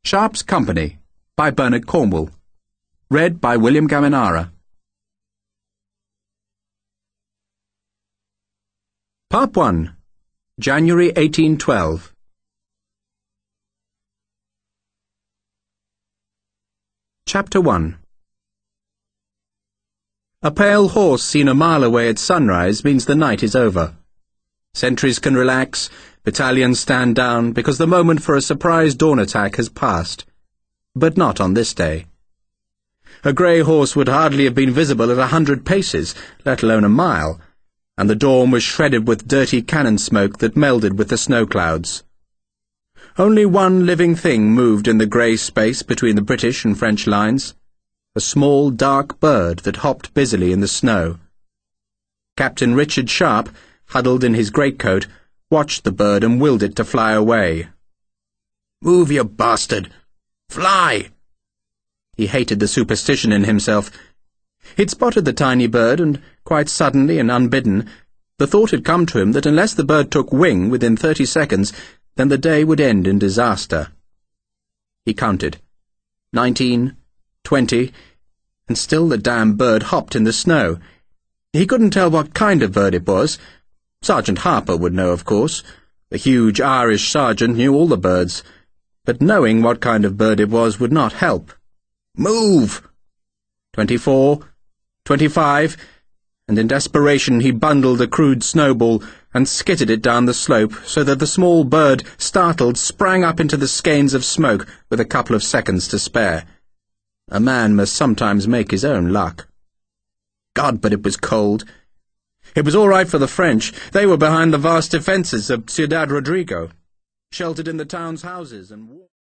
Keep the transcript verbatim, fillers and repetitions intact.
Sharp's Company by Bernard Cornwell. Read by William Gaminara. Part one. January eighteen twelve. Chapter one. A pale horse seen a mile away at sunrise means the night is over. Sentries can relax, battalions stand down, because the moment for a surprise dawn attack has passed. But not on this day. A grey horse would hardly have been visible at a hundred paces, let alone a mile, and the dawn was shredded with dirty cannon smoke that melded with the snow clouds. Only one living thing moved in the grey space between the British and French lines, a small dark bird that hopped busily in the snow. Captain Richard Sharp, huddled in his greatcoat, watched the bird and willed it to fly away. "Move, you bastard! Fly!" He hated the superstition in himself. He'd spotted the tiny bird, and quite suddenly and unbidden, the thought had come to him that unless the bird took wing within thirty seconds, then the day would end in disaster. He counted. Nineteen, twenty, and still the damn bird hopped in the snow. He couldn't tell what kind of bird it was. Sergeant Harper would know, of course. The huge Irish sergeant knew all the birds. But knowing what kind of bird it was would not help. "Move!" Twenty-four, twenty-five, and in desperation he bundled a crude snowball and skittered it down the slope so that the small bird, startled, sprang up into the skeins of smoke with a couple of seconds to spare. A man must sometimes make his own luck. God, but it was cold. It was all right for the French. They were behind the vast defences of Ciudad Rodrigo, sheltered in the town's houses and